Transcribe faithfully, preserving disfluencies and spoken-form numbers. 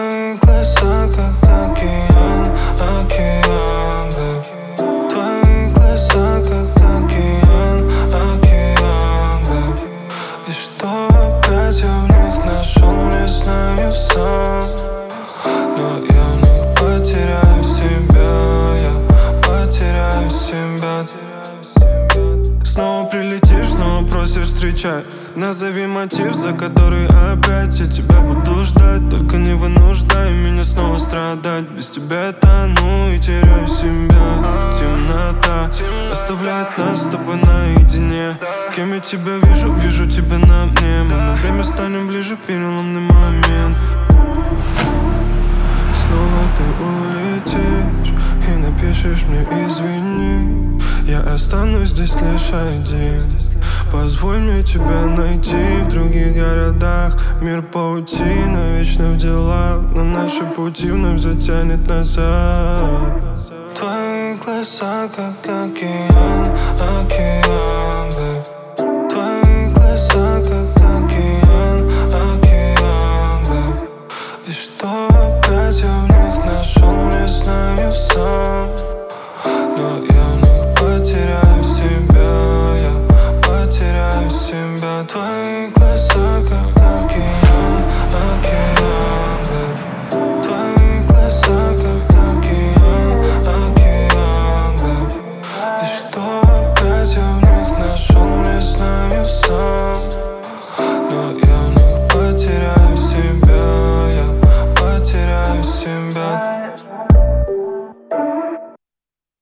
Твои глаза как океан, океан, babe. Твои глаза как океан, океан, babe. И что опять я в них нашел, не знаю сам. Но я в них потеряю себя, я потеряю себя. Снова прилетишь, снова просишь встречать. Назови мотив, за который опять я тебя буду ждать. Только не вынуждай меня снова страдать. Без тебя я тону и теряю себя. Темнота оставляет нас с тобой наедине. Кем я тебя вижу, вижу тебя на мне. Мы на время станем ближе, переломный момент. Снова ты улетишь и напишешь мне извини. Я останусь здесь лишь один. Позволь мне тебя найти в других городах. Мир паутина, вечно в делах, но наши пути вновь затянет назад. Твои глаза как океан, океан, babe. Твои глаза как океан, океан, babe. И что опять я в них нашел, не знаю сам. Но